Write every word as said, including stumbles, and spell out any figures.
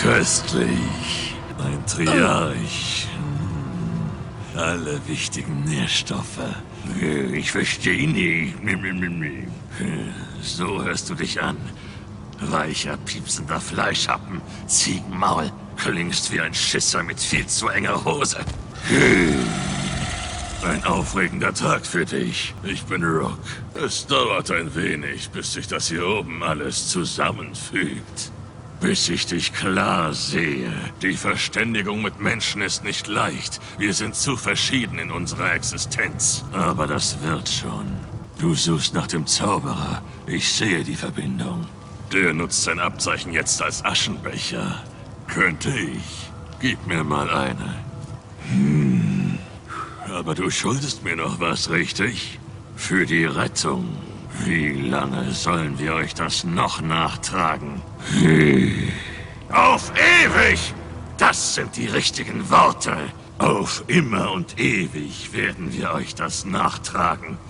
Köstlich. Ein Triarch. Alle wichtigen Nährstoffe. Ich verstehe nicht. So hörst du dich an. Weicher, piepsender Fleischhappen, Ziegenmaul. Klingst wie ein Schisser mit viel zu enger Hose. Ein aufregender Tag für dich. Ich bin Rook. Es dauert ein wenig, bis sich das hier oben alles zusammenfügt. Bis ich dich klar sehe. Die Verständigung mit Menschen ist nicht leicht. Wir sind zu verschieden in unserer Existenz. Aber das wird schon. Du suchst nach dem Zauberer. Ich sehe die Verbindung. Der nutzt sein Abzeichen jetzt als Aschenbecher. Könnte ich. Gib mir mal eine. Hm. Aber du schuldest mir noch was, richtig? Für die Rettung. Wie lange sollen wir euch das noch nachtragen? Auf ewig! Das sind die richtigen Worte. Auf immer und ewig werden wir euch das nachtragen.